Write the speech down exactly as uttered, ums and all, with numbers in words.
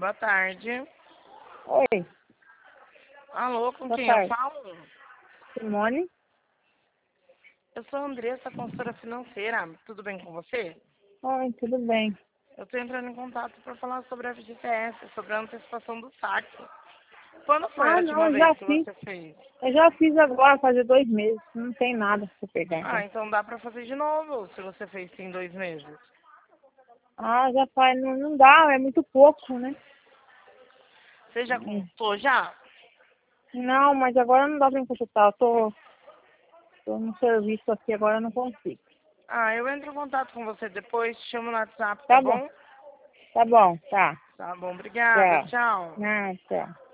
Boa tarde. Oi, Alô, com boa quem eu tarde. falo? Simone? Eu sou a Andressa, consultora financeira. Tudo bem com você? Oi, tudo bem. Eu estou entrando em contato para falar sobre a F G T S, sobre a antecipação do saque. Quando foi a Ah, não, última eu vez já que fiz. você fez? Eu já fiz agora, fazer dois meses. Não tem nada pra pegar, Ah, então. então dá para fazer de novo, se você fez em dois meses. Ah, já faz. Não, não dá, é muito pouco, né? Você já Hum. contou já? Não, mas agora não dá pra me consultar. Eu tô, tô no serviço aqui, agora eu não consigo. Ah, eu entro em contato com você depois, te chamo no WhatsApp, tá Tá bom, bom? tá bom, tá. Tá bom, obrigada, Tchau. tchau. Ah, tchau.